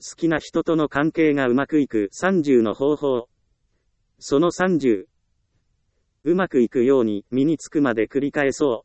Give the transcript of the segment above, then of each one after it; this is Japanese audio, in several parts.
好きな人との関係がうまくいく30の方法。その30。うまくいくように身につくまで繰り返そう。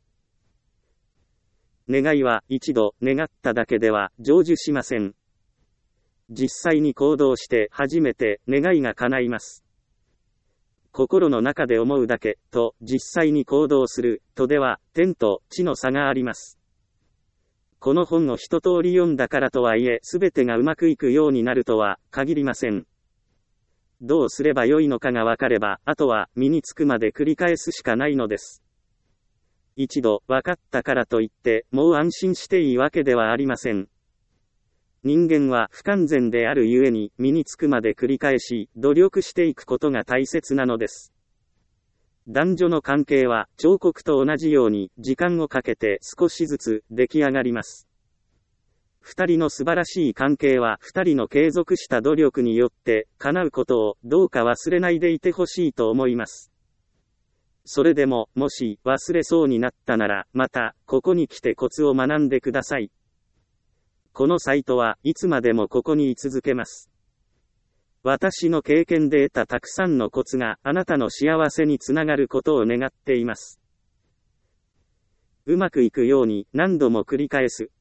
願いは一度願っただけでは成就しません。実際に行動して初めて願いが叶います。心の中で思うだけと実際に行動するとでは天と地の差があります。この本を一通り読んだからとはいえ全てがうまくいくようになるとは限りません。どうすればよいのかがわかれば、あとは身につくまで繰り返すしかないのです。一度わかったからといってもう安心していいわけではありません。人間は不完全であるゆえに身につくまで繰り返し努力していくことが大切なのです。男女の関係は彫刻と同じように時間をかけて少しずつ出来上がります。二人の素晴らしい関係は二人の継続した努力によって叶うことをどうか忘れないでいてほしいと思います。それでももし忘れそうになったならまたここに来てコツを学んでください。このサイトはいつまでもここに居続けます。私の経験で得たたくさんのコツがあなたの幸せにつながることを願っています。うまくいくように何度も繰り返す。